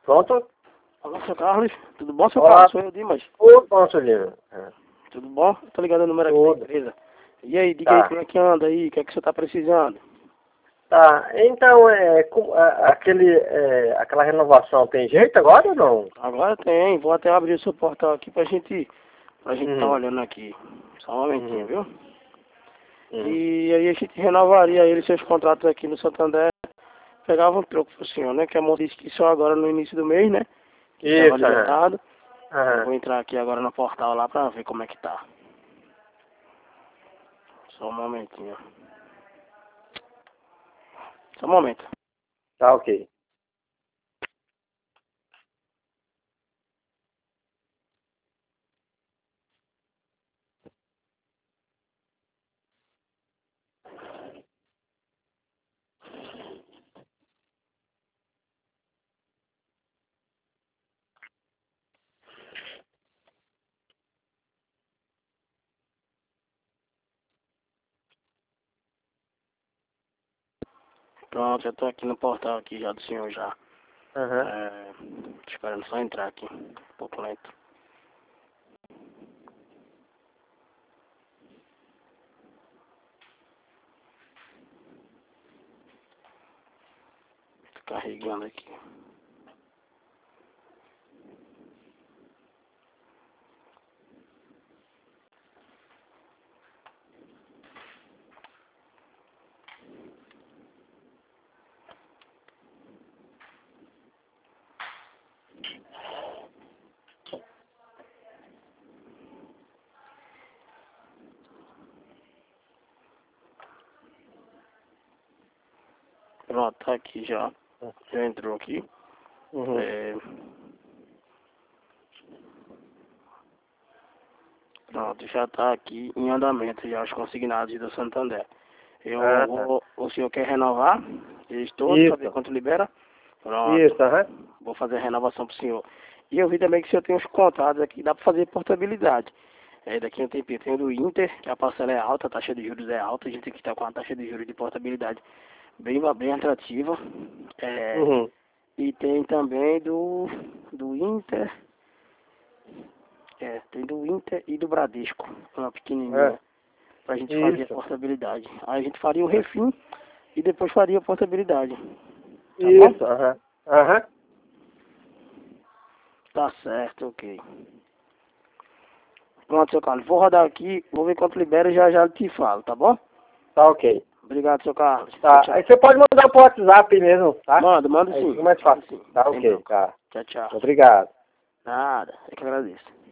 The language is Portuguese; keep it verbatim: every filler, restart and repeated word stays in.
Pronto? Olá, seu Carlos. Tudo bom, seu Olá. Carlos? Sou eu, Dimas. Tudo bom, seu Lino. É. Tudo bom? Tô ligando o número aqui Tudo. da empresa. E aí, diga Tá. aí como é que anda aí, o que é que você tá precisando? Tá, então, é, com- a- aquele, é, aquela renovação tem jeito agora ou não? Agora tem, vou até abrir o seu portal aqui pra gente, pra gente tá Uhum. olhando aqui. Só um momentinho, Uhum. viu? Uhum. E aí a gente renovaria ele, seus contratos aqui no Santander. Pegava um troco pro senhor, né? Que a moça disse que só agora no início do mês, né? Que estava Isso, aham. libertado. Eu Aham. vou entrar aqui agora no portal lá pra ver como é que tá. Só um momentinho. Só um momento. Tá ok. Pronto, já tô aqui no portal aqui já do senhor já. Aham. É, tô esperando só entrar aqui. Um pouco lento. Tô carregando aqui. Pronto, tá aqui já. Já entrou aqui. Uhum. É, pronto, já tá aqui em andamento já os consignados do Santander. Eu Ah, tá. vou, o senhor quer renovar eles todos para ver Isso. quanto libera? Pronto, Isso, aham. vou fazer a renovação pro senhor. E eu vi também que o senhor tem uns contratos aqui, dá para fazer portabilidade. É, daqui a um tempinho tem o do Inter, que a parcela é alta, a taxa de juros é alta, a gente tem que estar com a taxa de juros de portabilidade bem, bem atrativa. É, Uhum. e tem também do, do Inter, é, tem do Inter e do Bradesco, uma É. pequenininha, pra gente fazer a Isso. portabilidade. Aí a gente faria o refim e depois faria a portabilidade. Tá bom? Isso, aham. Aham. Tá certo, ok. Pronto, seu Carlos. Vou rodar aqui, vou ver quanto libera e já já te falo, tá bom? Tá ok. Obrigado, seu Carlos. Tá. Tchau, Aí tchau. você pode mandar pro WhatsApp mesmo, tá? Manda, manda Aí sim. fica mais Manda fácil. sim. Tá Sem ok, bronca. tá. Tchau, tchau. Obrigado. Nada, eu que agradeço.